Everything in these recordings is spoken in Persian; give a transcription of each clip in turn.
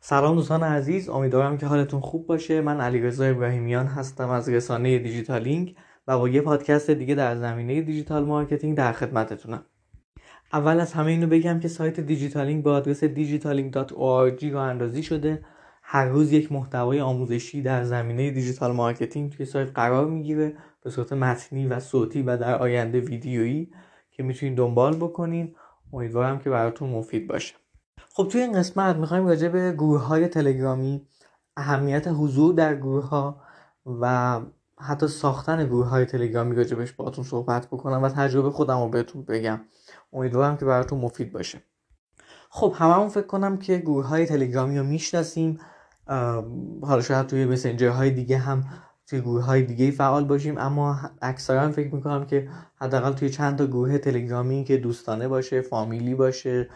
سلام دوستان عزیز، امیدوارم که حالتون خوب باشه. من علیرضا ابراهیمیان هستم از رسانه دیجیتالینگ و با یه پادکست دیگه در زمینه دیجیتال مارکتینگ در خدمتتونم. اول از همه اینو بگم که سایت دیجیتالینگ با آدرس digitaling.org راه‌اندازی شده. هر روز یک محتوای آموزشی در زمینه دیجیتال مارکتینگ توی سایت قرار میگیره به صورت متنی و صوتی و در آینده ویدیویی که میتونید دنبال بکنین. امیدوارم که براتون مفید باشه. خب توی این قسمت میخوایم راجع به گروه‌های تلگرامی، اهمیت حضور در گروه‌ها و حتی ساختن گروه‌های تلگرامی راجبش باهاتون صحبت بکنم و تجربه خودم رو بهتون بگم. امیدوارم که براتون مفید باشه. خب هممون فکر کنم که گروه‌های تلگرامی رو میشناسیم. حالا شاید توی مسنجرهای دیگه هم توی گروه‌های دیگه فعال باشیم، اما اکثرا فکر میکنم که حداقل توی چند تا گروه تلگرامی که دوستانه باشه، فامیلی باشه،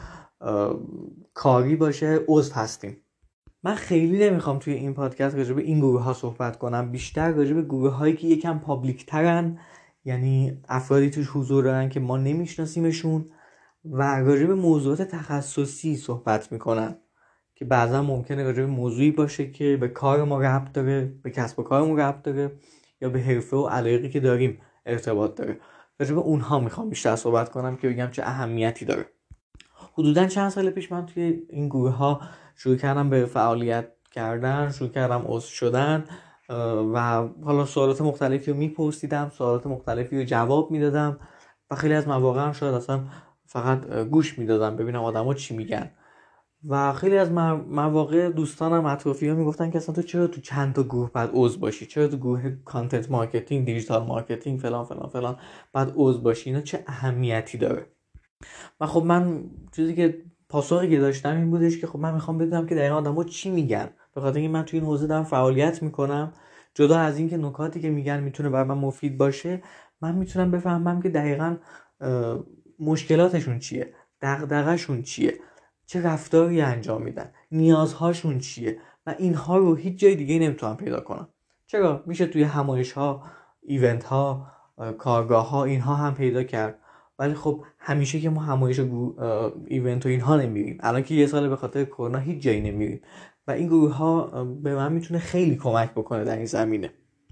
کاری باشه عضو هستیم. من خیلی نمیخوام توی این پادکست راجع به این گروه ها صحبت کنم، بیشتر راجع به گروه هایی که یکم پابلیک ترن، یعنی افرادی توش حضور دارن که ما نمیشناسیمشون و راجع به موضوعات تخصصی صحبت میکنن که بعضا ممکنه راجع به موضوعی باشه که به کار ما ربط داره، به کسب و کارمون ربط داره یا به حرفه و علاقه‌ای که داریم ارتباط داره. راجع به اونها میخوام بیشتر صحبت کنم که بگم چه اهمیتی داره. حدوداً چند سال پیش من توی این گروه ها شروع کردم به فعالیت کردن، شروع کردم عضو شدن و حالا سوالات مختلفی رو میپرسیدم، سوالات مختلفی رو جواب میدادم و خیلی از مواقع هم شاید اصلا فقط گوش میدادم ببینم آدما چی میگن و خیلی از مواقع دوستانم اطرافی ها میگفتن که اصلا تو چرا تو چند تا گروه بعد عضو باشی، چرا تو گروه کانتنت مارکتینگ، دیجیتال مارکتینگ فلان فلان فلان بعد عضو باشی، اینا چه اهمیتی داره؟ و خب من چیزی که پاسخی که داشتم این بودش که خب من میخوام بدونم که دقیقاً آدم‌ها چی میگن، به خاطر اینکه من توی این حوزه دارم فعالیت میکنم. جدا از اینکه نکاتی که میگن میتونه برای من مفید باشه، من میتونم بفهمم که دقیقاً مشکلاتشون چیه، دغدغه‌شون چیه، چه رفتاری انجام میدن، نیازهاشون چیه و اینها رو هیچ جای دیگه نمیتونم پیدا کنم. چرا میشه توی همایش‌ها، ایونت‌ها، کارگاه‌ها اینها هم پیدا کرد، ولی خب همیشه که ما همایش ایونت و اینها نمیریم. الان که یه سال به خاطر کرونا هیچ جایی نمیریم و این گروه ها به من میتونه خیلی کمک بکنه در این زمینه.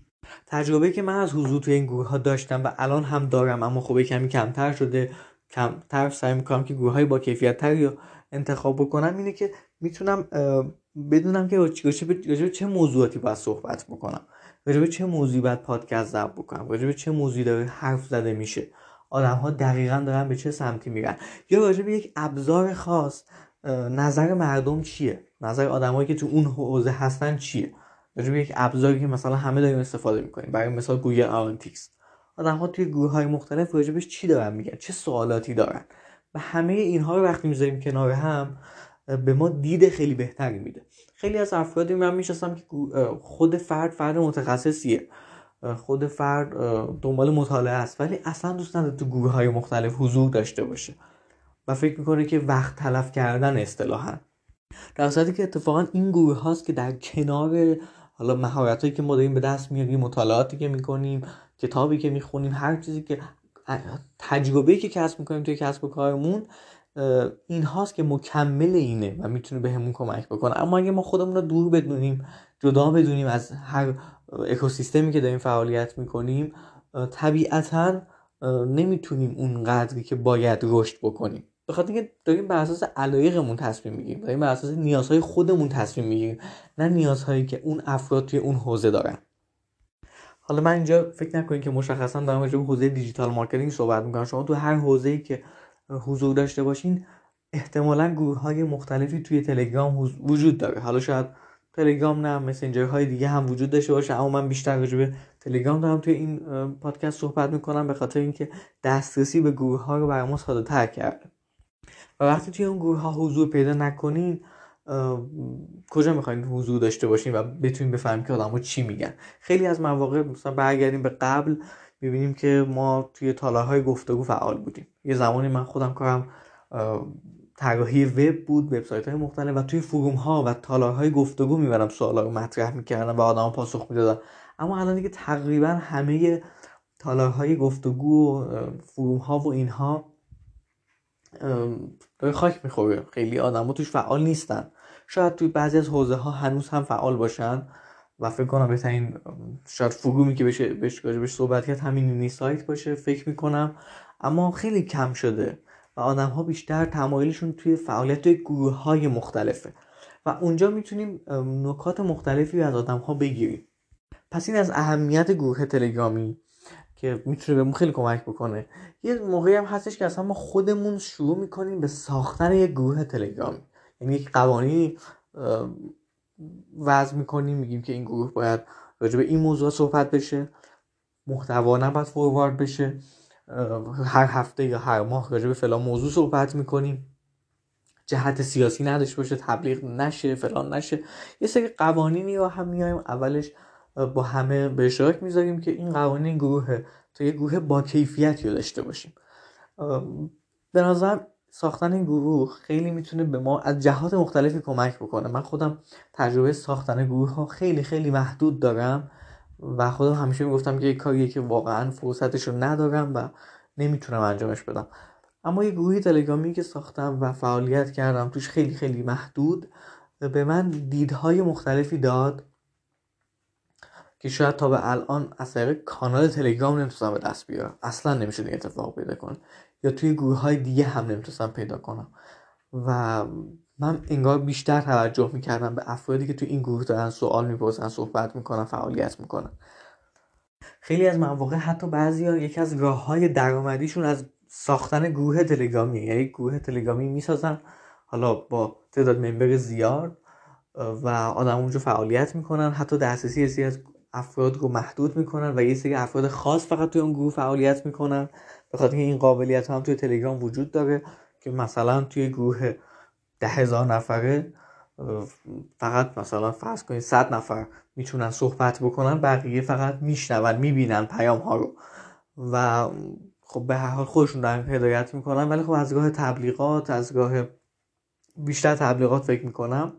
تجربه که من از حضور توی این گروه ها داشتم و الان هم دارم، اما خب کمی کمتر شده، کمتر سعی میکنم که گروه های با کیفیت تری رو انتخاب بکنم، اینه که میتونم بدونم که راجع به چه موضوعاتی باید صحبت بکنم، راجع به چه موضوعی باید پادکست ضبط بکنم، راجع به چه موضوعی داره حرف زده میشه، آدم‌ها دقیقاً دارن به چه سمتی میرن، یا راجع به یک ابزار خاص نظر مردم چیه، نظر آدمایی که تو اون حوزه هستن چیه، راجع به یک ابزاری که مثلا همه داریم استفاده میکنیم، برای مثال گوگل آنالیتیکس. آدم‌ها توی گروه‌های مختلف راجعش چی دارن میگن، چه سوالاتی دارن و همه اینها رو وقتی میذاریم کنار هم به ما دید خیلی بهتری میده. خیلی از افرادی من میشناسم که خود فرد متخصصیه، خود فرد دنبال مطالعه است، ولی اصلا دوست نداره تو گروه‌های مختلف حضور داشته باشه و فکر میکنه که وقت تلف کردن اصطلاحاً، در صورتی که اتفاقا این گروه هاست که در کنار حالا مهارتایی که ما داریم به دست میاریم، مطالعاتی که میکنیم، کتابی که میخونیم، هر چیزی که تجربه‌ای که کسب میکنیم توی کسب و کارمون، این هاست که مکمل اینه و میتونه بهمون کمک بکنه. اما اگه ما خودمون رو دور بدونیم، جدا بدونیم از هر اکوسیستمی که داریم فعالیت میکنیم، طبیعتاً نمیتونیم اون قدری که باید رشد بکنیم، به خاطر اینکه داریم بر اساس علایقمون تصمیم میگیریم، داریم بر اساس نیازهای خودمون تصمیم میگیریم، نه نیازهایی که اون افراد توی اون حوزه دارن. حالا من اینجا فکر نکنید که مشخصا دارم راجع به حوزه دیجیتال مارکتینگ صحبت میکنم. شما تو هر حوزه‌ای که حضور داشته باشین احتمالاً گروه‌های مختلفی توی تلگرام وجود داره. حالا شاید تلگرام نه، مسنجرهای دیگه هم وجود داشته باشه، اما من بیشتر راجع به تلگرام دارم توی این پادکست صحبت میکنم، به خاطر اینکه دسترسی به گروه‌ها رو برای ما ساده‌تر کرده. و وقتی توی اون گروه ها حضور پیدا نکنین، کجا میخواین حضور داشته باشین و بتونین بفهمین که آدم‌ها چی میگن؟ خیلی از مواقع مثلا برگردیم به قبل، میبینیم که ما توی تالارهای گفتگو فعال بودیم. یه زمانی من خودم کارم طراحی وب بود، وبسایت‌های مختلف، و توی فروم ها و تالارهای گفتگو میبرم سوالا رو مطرح میکردم و آدم‌ها پاسخ میدادن. اما الان دیگه تقریبا همه تالارهای گفتگو و فروم ها و اینها داره خاک میخوره، خیلی آدم ها توش فعال نیستن. شاید توی بعضی از حوزه ها هنوز هم فعال باشن و فکر کنم بهترین شاید فرومی که بهش صحبت کرد همین یونی سایت باشه فکر میکنم. اما خیلی کم شده و آدم ها بیشتر تمایلشون توی فعالیت توی گروه های مختلفه و اونجا میتونیم نکات مختلفی از آدم ها بگیریم. پس این از اهمیت گروه تلگرامی که میتونه بهمون خیلی کمک بکنه. یه موقعی هم هستش که اصلا ما خودمون شروع میکنیم به ساختن یک گروه تلگرامی، یعنی یک قوانینی وضع میکنیم، میگیم که این گروه باید راجع به این موضوع صحبت بشه، محتوا نباید فوروارد بشه، هر هفته یا هر ماه راجع به فلان موضوع صحبت میکنیم، جهت سیاسی نداشته باشه، تبلیغ نشه، فلان نشه. یه سری قوانینی رو هم میایم اولش با همه به اشتراک میذاریم که این قوانین گروه تا یه گروه با کیفیتی رو داشته باشیم. به نظر ساختن این گروه خیلی میتونه به ما از جهات مختلفی کمک بکنه. من خودم تجربه ساختن گروه ها خیلی خیلی محدود دارم و خودم همیشه میگفتم که یک کاریه که واقعا فرصتش رو ندارم و نمیتونم انجامش بدم. اما یه گروهی تلگرامی که ساختم و فعالیت کردم توش خیلی خیلی محدود به من دیدهای مختلفی داد که شاید تا به الان از طریق کانال تلگرام نمیتونم به دست بیارم، اصلا نمیشه این اتفاق پیدا کنه، یا توی گروه های دیگه هم نمیتونم پیدا کنم. و من انگار بیشتر توجه میکردم به افرادی که توی این گروه دارن سوال میپرسن، صحبت میکنن، فعالیت میکنن. خیلی از مواقع حتی بعضیا یکی از راههای درآمدیشون از ساختن گروه تلگرامی، یعنی گروه تلگرامی میسازن حالا با تعداد ممبر زیاد و آدم اونجا فعالیت میکنن، حتی دسترسی یه سری از افراد رو محدود میکنن و یه سری افراد خاص فقط توی اون گروه فعالیت میکنن، به خاطر اینکه این قابلیت هم توی تلگرام وجود داره که مثلا توی گروه 10,000 نفره فقط مثلا فرض کنید 100 نفر میتونن صحبت بکنن، بقیه فقط میشنون، میبینن پیام ها رو و خب به هر حال خودشون دارن هدایت میکنن، ولی خب از راه تبلیغات، از راه بیشتر تبلیغات فکر میکنم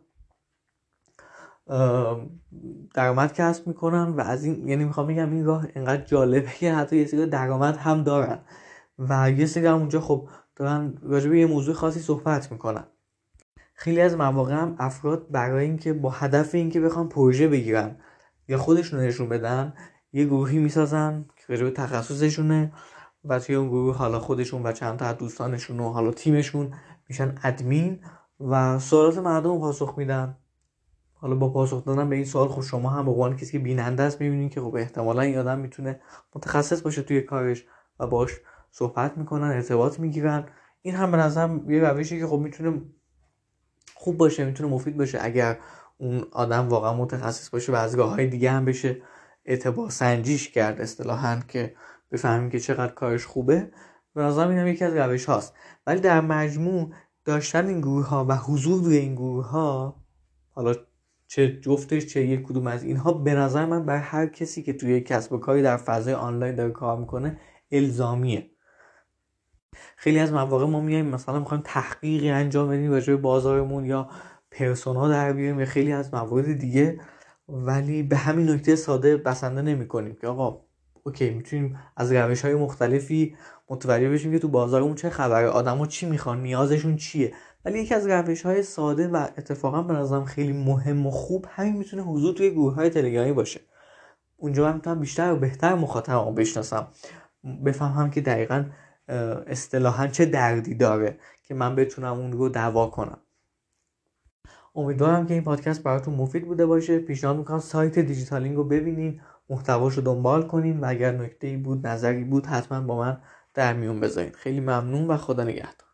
درآمد کسب میکنن و از این، یعنی میخوام بگم این راه انقدر جالبه که حتی یه سری درآمد هم دارن و یه سری هم اونجا خب دارن راجع به یه موضوع خاصی صحبت میکنن. خیلی از مواقع هم افراد برای اینکه با هدف اینکه بخوام پروژه بگیرن یا خودشون نشون بدن یه گروهی میسازن که راجع به تخصصشونه و توی اون گروه حالا خودشون و چند تا از دوستانشون و حالا تیمشون میشن ادمین و سوالات مردم رو پاسخ میدن. حالا با پاسخ دادن به این سوال خب شما هم به عنوان کسی که بیننده است میبینید که خب احتمالاً این آدم میتونه متخصص باشه توی کارش و باش صحبت میکنن، ارتباط میگیرن. این هم به نظرم یه روشی که خب میتونه خوب باشه، میتونه مفید باشه اگر اون آدم واقعا متخصص باشه و از راههای دیگه هم بشه اعتبار سنجیش کرد اصطلاحاً که بفهمیم که چقدر کارش خوبه. به نظرم این هم یکی از روش هاست. ولی در مجموع داشتن این گروه ها و حضور روی این گروه ها، حالا چه جفتش چه یک کدوم از اینها، به نظر من برای هر کسی که توی کسب و کاری در فضای آنلاین داره کار میکنه الزامیه. خیلی از مواقع ما میایم مثلا میخوایم تحقیقی انجام بدیم راجع به بازارمون یا پرسونا در بیاریم یا خیلی از موارد دیگه، ولی به همین نکته ساده بسنده نمی‌کنیم که آقا اوکی میتونیم از روش‌های مختلفی متوجه بشیم که تو بازارمون چه خبره، آدما چی میخوان، نیازشون چیه. ولی یکی از روش‌های ساده و اتفاقا به نظرم خیلی مهم و خوب همین میتونه حضور توی گروه‌های تلگرامی باشه. اونجا من میتونم بیشتر و بهتر مخاطبمو بشناسم، بفهمم که دقیقاً اصطلاحاً چه دردی داره که من بتونم اون رو دوا کنم. امیدوارم که این پادکست براتون مفید بوده باشه. پیشنهاد میکنم سایت دیجیتالینگ رو ببینین، محتواش رو دنبال کنین و اگر نکته‌ای بود، نظری بود، حتما با من در میون بذارین. خیلی ممنون و خدا نگهدار.